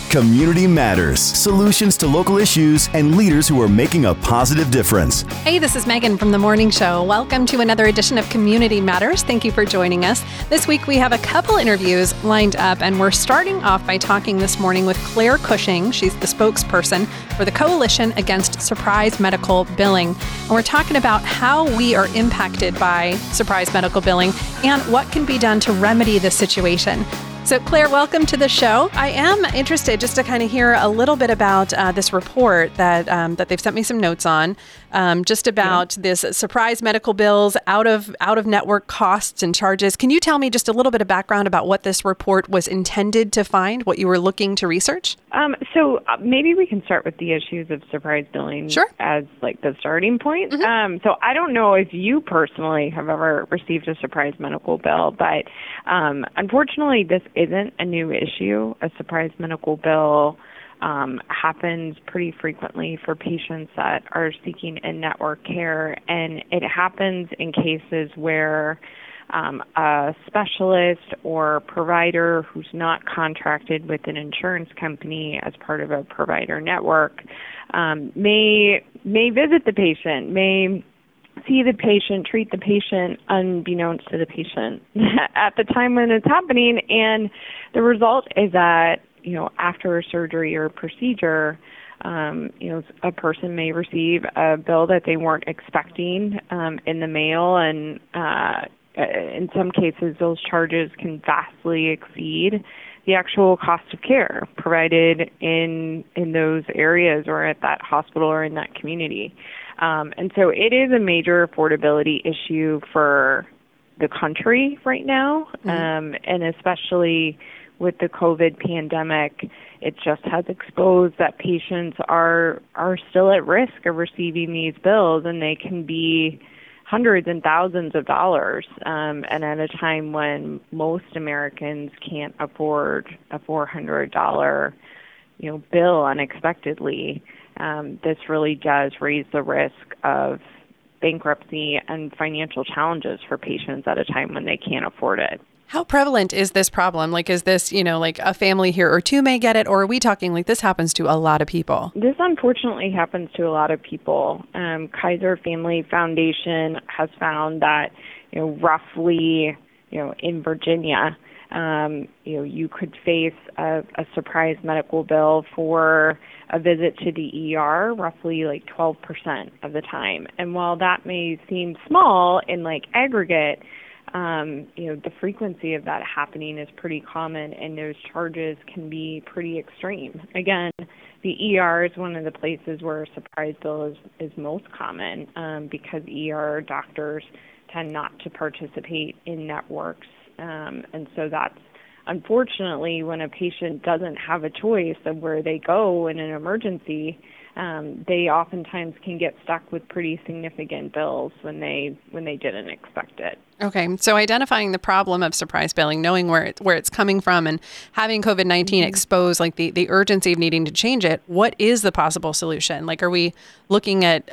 Community Matters. Solutions to local issues and leaders who are making a positive difference. Hey, this is Megan from The Morning Show. Welcome to another edition of Community Matters. Thank you for joining us. This week we have a couple interviews lined up, and we're starting off by talking this morning with Claire Cushing. She's the spokesperson for the Coalition Against Surprise Medical Billing. And we're talking about how we are impacted by surprise medical billing and what can be done to remedy the situation. So Claire, welcome to the show. I am interested just to kind of hear a little bit about this report that they've sent me some notes on, just about this surprise medical bills, out of network costs and charges. Can you tell me just a little bit of background about what this report was intended to find, what you were looking to research? So maybe we can start with the issues of surprise billing as like the starting point. Mm-hmm. So I don't know if you personally have ever received a surprise medical bill, but unfortunately this isn't a new issue. A surprise medical bill happens pretty frequently for patients that are seeking in-network care, and it happens in cases where a specialist or provider who's not contracted with an insurance company as part of a provider network may visit the patient, may see the patient, treat the patient unbeknownst to the patient at the time when it's happening, and the result is that, after a surgery or a procedure, a person may receive a bill that they weren't expecting in the mail, and in some cases those charges can vastly exceed the actual cost of care provided in those areas or at that hospital or in that community. And so it is a major affordability issue for the country right now, and especially with the COVID pandemic, it just has exposed that patients are still at risk of receiving these bills, and they can be hundreds and thousands of dollars, and at a time when most Americans can't afford a $400 bill unexpectedly. This really does raise the risk of bankruptcy and financial challenges for patients at a time when they can't afford it. How prevalent is this problem? Like, is this, like a family here or two may get it, or are we talking like this happens to a lot of people? This unfortunately happens to a lot of people. Kaiser Family Foundation has found that, roughly, in Virginia, you could face a surprise medical bill for a visit to the ER roughly like 12% of the time. And while that may seem small in like aggregate, the frequency of that happening is pretty common, and those charges can be pretty extreme. Again, the ER is one of the places where a surprise bill is most common because ER doctors tend not to participate in networks. And so that's unfortunately when a patient doesn't have a choice of where they go in an emergency, they oftentimes can get stuck with pretty significant bills when they didn't expect it. Okay, so identifying the problem of surprise billing, knowing where it's coming from, and having COVID-19 expose like the urgency of needing to change it. What is the possible solution? Like, are we looking at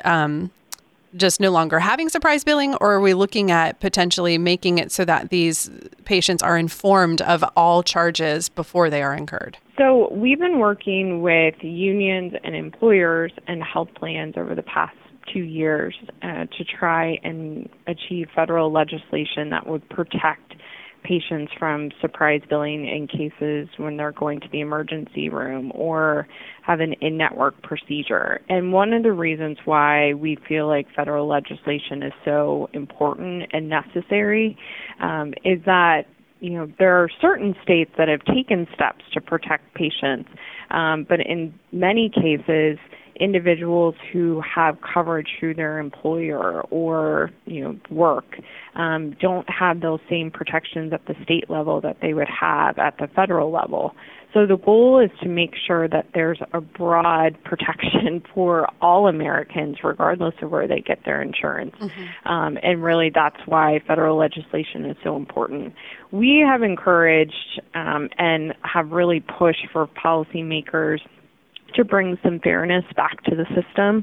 just no longer having surprise billing, or are we looking at potentially making it so that these patients are informed of all charges before they are incurred? So we've been working with unions and employers and health plans over the past 2 years to try and achieve federal legislation that would protect patients from surprise billing in cases when they're going to the emergency room or have an in-network procedure. And one of the reasons why we feel like federal legislation is so important and necessary is that there are certain states that have taken steps to protect patients, but in many cases, individuals who have coverage through their employer or work don't have those same protections at the state level that they would have at the federal level. So the goal is to make sure that there's a broad protection for all Americans, regardless of where they get their insurance. And really that's why federal legislation is so important. We have encouraged and have really pushed for policymakers to bring some fairness back to the system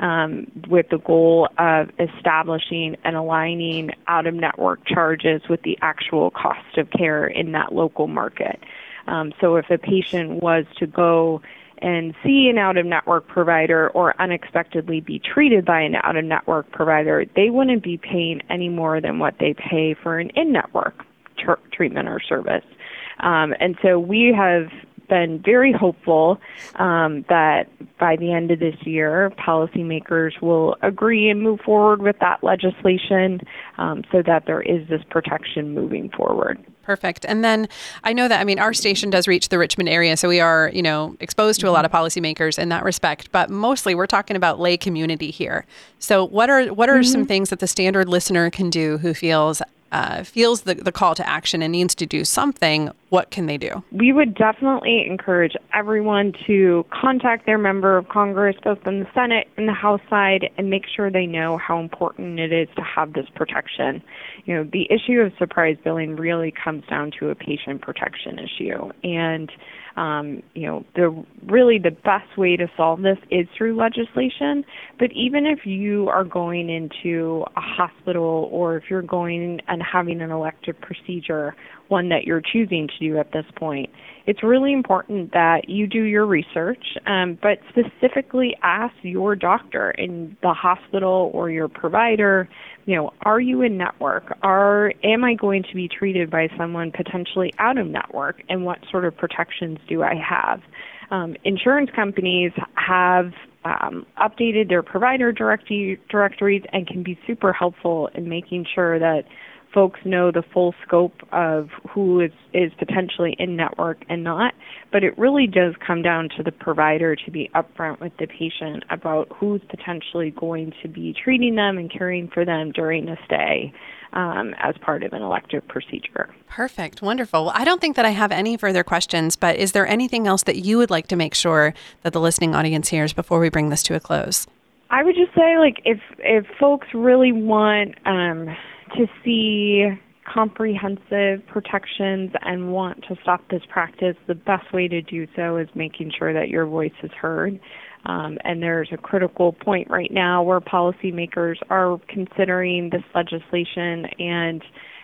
with the goal of establishing and aligning out-of-network charges with the actual cost of care in that local market. So if a patient was to go and see an out-of-network provider or unexpectedly be treated by an out-of-network provider, they wouldn't be paying any more than what they pay for an in-network treatment or service. And so we have been very hopeful that by the end of this year, policymakers will agree and move forward with that legislation so that there is this protection moving forward. Perfect. And then I know that, our station does reach the Richmond area, so we are, exposed to a lot of policymakers in that respect, but mostly we're talking about lay community here. So what are some things that the standard listener can do who feels the call to action and needs to do something? What can they do? We would definitely encourage everyone to contact their member of Congress, both on the Senate and the House side, and make sure they know how important it is to have this protection. The issue of surprise billing really comes down to a patient protection issue. And the best way to solve this is through legislation. But even if you are going into a hospital or if you're going and having an elective procedure, one that you're choosing to do at this point, it's really important that you do your research, but specifically ask your doctor in the hospital or your provider, are you in network? Am I going to be treated by someone potentially out of network? And what sort of protections do I have? Insurance companies have updated their provider directories and can be super helpful in making sure that folks know the full scope of who is potentially in network and not. But it really does come down to the provider to be upfront with the patient about who's potentially going to be treating them and caring for them during a stay as part of an elective procedure. Perfect. Wonderful. Well, I don't think that I have any further questions, but is there anything else that you would like to make sure that the listening audience hears before we bring this to a close? I would just say, if folks really want to see comprehensive protections and want to stop this practice, the best way to do so is making sure that your voice is heard. And there's a critical point right now where policymakers are considering this legislation and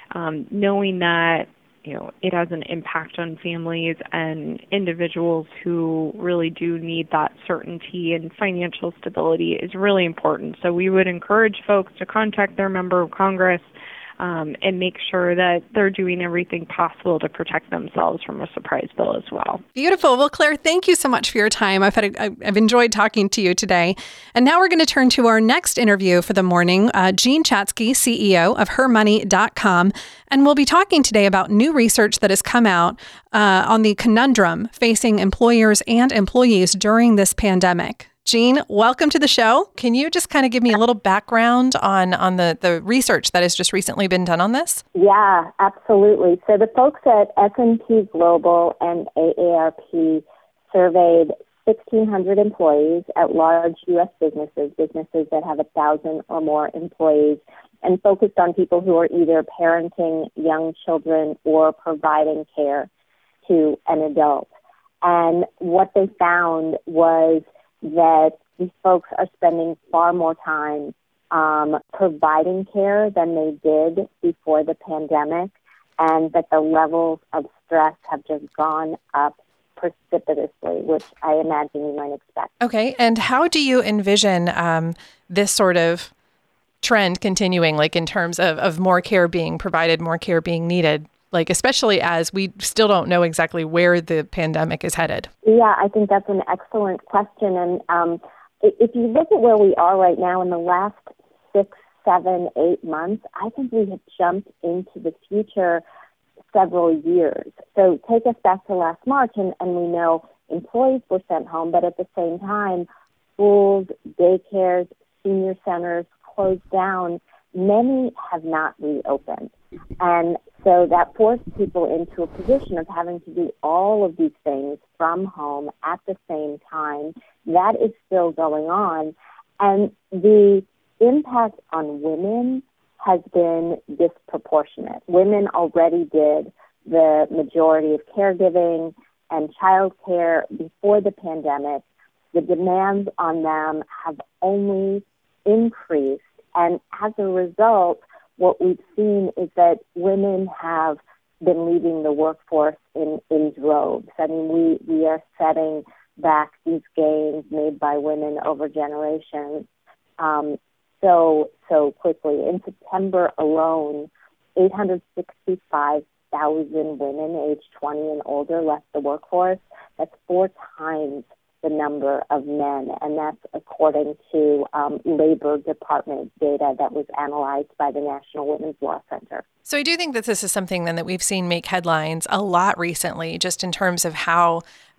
knowing that it has an impact on families and individuals who really do need that certainty, and financial stability is really important. So we would encourage folks to contact their member of Congress and make sure that they're doing everything possible to protect themselves from a surprise bill as well. Beautiful. Well, Claire, thank you so much for your time. I've enjoyed talking to you today. And now we're going to turn to our next interview for the morning. Jean Chatzky, CEO of HerMoney.com. And we'll be talking today about new research that has come out on the conundrum facing employers and employees during this pandemic. Jean, welcome to the show. Can you just kind of give me a little background on the research that has just recently been done on this? Yeah, absolutely. So the folks at S&P Global and AARP surveyed 1,600 employees at large U.S. businesses that have 1,000 or more employees, and focused on people who are either parenting young children or providing care to an adult. And what they found was that these folks are spending far more time providing care than they did before the pandemic, and that the levels of stress have just gone up precipitously, which I imagine you might expect. Okay, and how do you envision this sort of trend continuing, like in terms of more care being provided, more care being needed? Like, especially as we still don't know exactly where the pandemic is headed? Yeah, I think that's an excellent question. And if you look at where we are right now in the last 6, 7, 8 months, I think we have jumped into the future several years. So take us back to last March, and we know employees were sent home, but at the same time, schools, daycares, senior centers closed down. Many have not reopened. And so that forced people into a position of having to do all of these things from home at the same time. That is still going on. And the impact on women has been disproportionate. Women already did the majority of caregiving and childcare before the pandemic. The demands on them have only increased. And as a result, what we've seen is that women have been leaving the workforce in droves. I mean, we are setting back these gains made by women over generations so quickly. In September alone, 865,000 women aged 20 and older left the workforce. That's 4 times the number of men, and that's according to Labor Department data that was analyzed by the National Women's Law Center. So I do think that this is something then that we've seen make headlines a lot recently, just in terms of how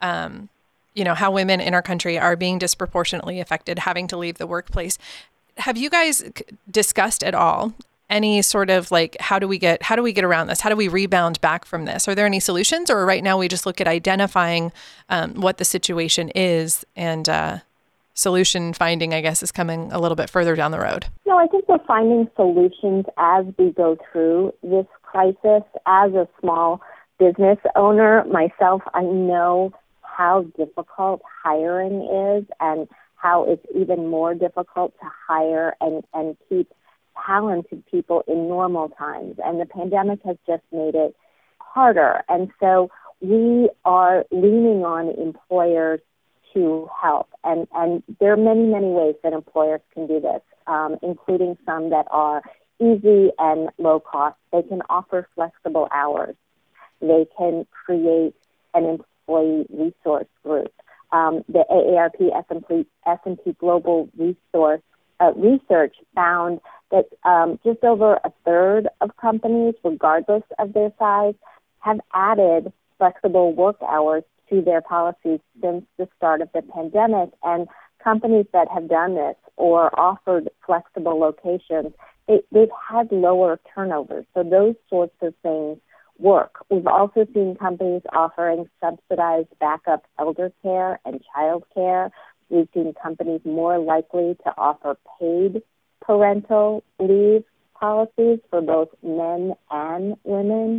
how women in our country are being disproportionately affected, having to leave the workplace. Have you guys discussed at all any sort of like, how do we get around this? How do we rebound back from this? Are there any solutions, or right now we just look at identifying what the situation is, and solution finding, I guess, is coming a little bit further down the road? No, I think we're finding solutions as we go through this crisis. As a small business owner myself, I know how difficult hiring is and how it's even more difficult to hire and keep talented people in normal times. And the pandemic has just made it harder. And so we are leaning on employers to help. And there are many, many ways that employers can do this, including some that are easy and low cost. They can offer flexible hours. They can create an employee resource group. The AARP S&P Global research found that just over a third of companies, regardless of their size, have added flexible work hours to their policies since the start of the pandemic. And companies that have done this or offered flexible locations, they've had lower turnover. So those sorts of things work. We've also seen companies offering subsidized backup elder care and child care. We've seen companies more likely to offer paid parental leave policies for both men and women.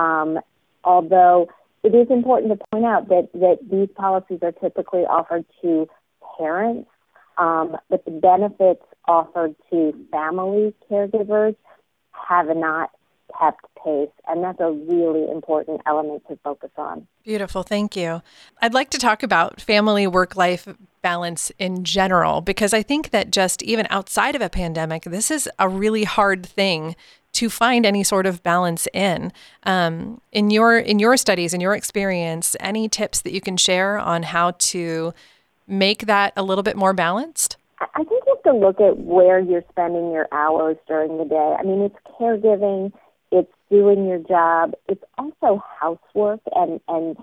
Although it is important to point out that these policies are typically offered to parents, but the benefits offered to family caregivers have not kept pace, and that's a really important element to focus on. Beautiful. Thank you. I'd like to talk about family work-life balance in general, because I think that just even outside of a pandemic, this is a really hard thing to find any sort of balance in. In your studies, in your experience, any tips that you can share on how to make that a little bit more balanced? I think you have to look at where you're spending your hours during the day. I mean, it's caregiving, it's doing your job, it's also housework and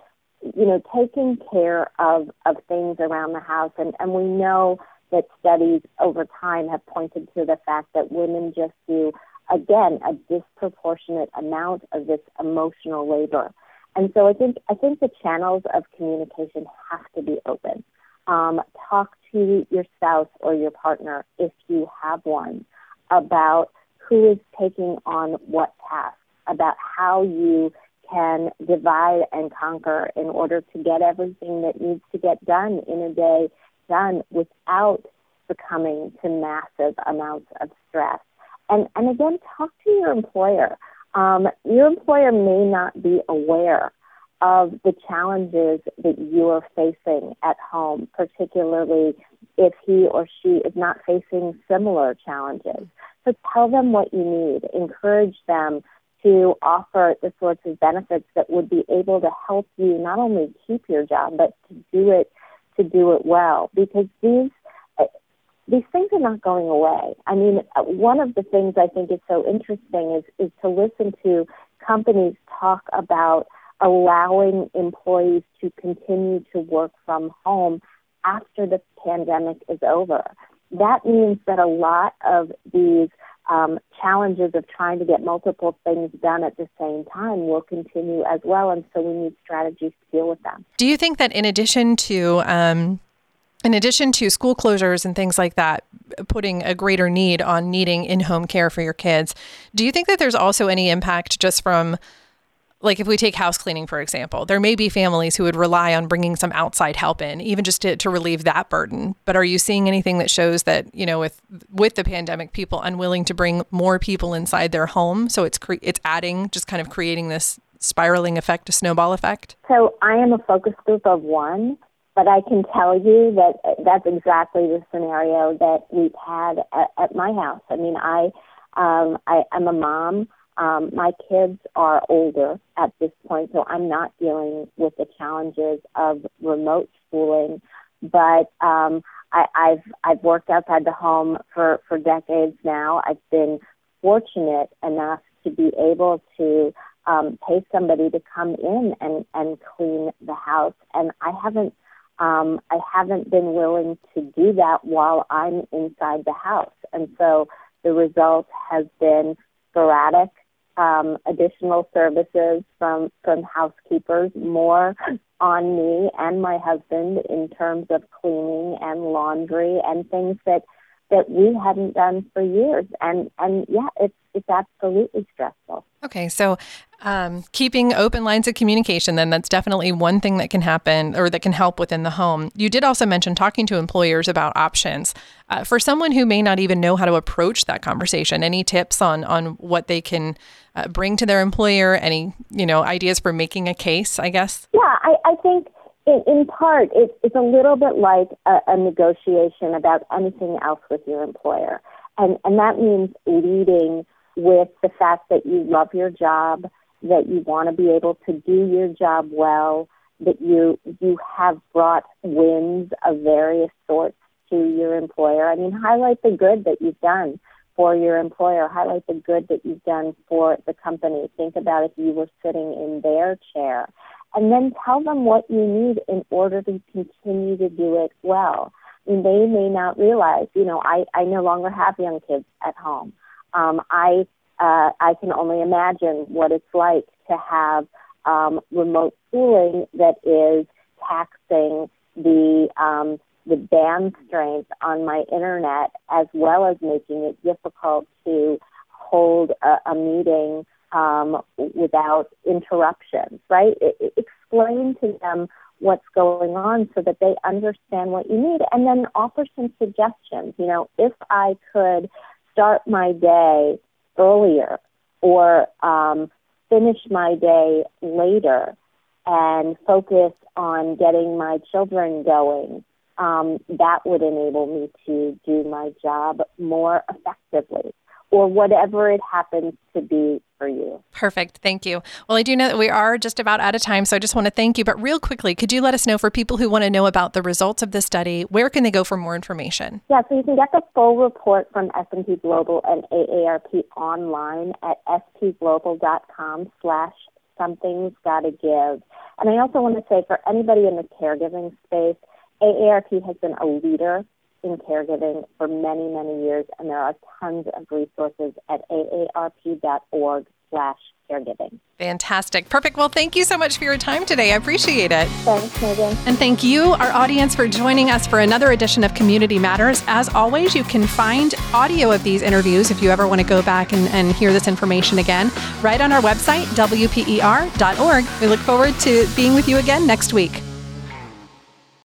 taking care of things around the house. And we know that studies over time have pointed to the fact that women just do, again, a disproportionate amount of this emotional labor. And so I think the channels of communication have to be open. Talk to your spouse or your partner, if you have one, about who is taking on what task, about how you can divide and conquer in order to get everything that needs to get done in a day done without succumbing to massive amounts of stress. And again, talk to your employer. Your employer may not be aware of the challenges that you are facing at home, particularly if he or she is not facing similar challenges. So tell them what you need. Encourage them to offer the sorts of benefits that would be able to help you not only keep your job, but to do it well. Because these things are not going away. I mean, one of the things I think is so interesting is to listen to companies talk about allowing employees to continue to work from home after the pandemic is over. That means that a lot of these challenges of trying to get multiple things done at the same time will continue as well, and so we need strategies to deal with them. Do you think that in addition to school closures and things like that, putting a greater need on needing in-home care for your kids, do you think that there's also any impact just from, like if we take house cleaning, for example, there may be families who would rely on bringing some outside help in, even just to relieve that burden. But are you seeing anything that shows that, with the pandemic, people unwilling to bring more people inside their home? So it's adding, just kind of creating this spiraling effect, a snowball effect? So I am a focus group of one, but I can tell you that that's exactly the scenario that we've had at my house. I mean, I'm a mom. My kids are older at this point, so I'm not dealing with the challenges of remote schooling. But I've worked outside the home for decades now. I've been fortunate enough to be able to pay somebody to come in and clean the house, and I haven't been willing to do that while I'm inside the house. And so the result has been sporadic additional services from housekeepers, more on me and my husband in terms of cleaning and laundry and things that we hadn't done for years. And yeah, it's absolutely stressful. Okay, so keeping open lines of communication, then that's definitely one thing that can happen or that can help within the home. You did also mention talking to employers about options. For someone who may not even know how to approach that conversation, any tips on what they can bring to their employer? Any ideas for making a case, I guess? Yeah, I think in part it's a little bit like a negotiation about anything else with your employer. And that means leading with the fact that you love your job, that you want to be able to do your job well, that you have brought wins of various sorts to your employer. I mean, highlight the good that you've done for your employer, highlight the good that you've done for the company. Think about if you were sitting in their chair. And then tell them what you need in order to continue to do it well. I mean, they may not realize, I no longer have young kids at home. I can only imagine what it's like to have remote schooling that is taxing the band strength on my internet, as well as making it difficult to hold a meeting without interruptions, right? Explain to them what's going on so that they understand what you need, and then offer some suggestions. If I could start my day earlier or finish my day later and focus on getting my children going, that would enable me to do my job more effectively, or whatever it happens to be for you. Perfect. Thank you. Well, I do know that we are just about out of time, so I just want to thank you. But real quickly, could you let us know, for people who want to know about the results of the study, where can they go for more information? Yeah, so you can get the full report from S&P Global and AARP online at spglobal.com/somethingsgottagive. And I also want to say, for anybody in the caregiving space, AARP has been a leader in caregiving for many, many years, and there are tons of resources at aarp.org/caregiving. Fantastic. Perfect. Well, thank you so much for your time today. I appreciate it. Thanks, Megan. And thank you, our audience, for joining us for another edition of Community Matters. As always, you can find audio of these interviews if you ever want to go back and hear this information again, right on our website, WPER.org. We look forward to being with you again next week.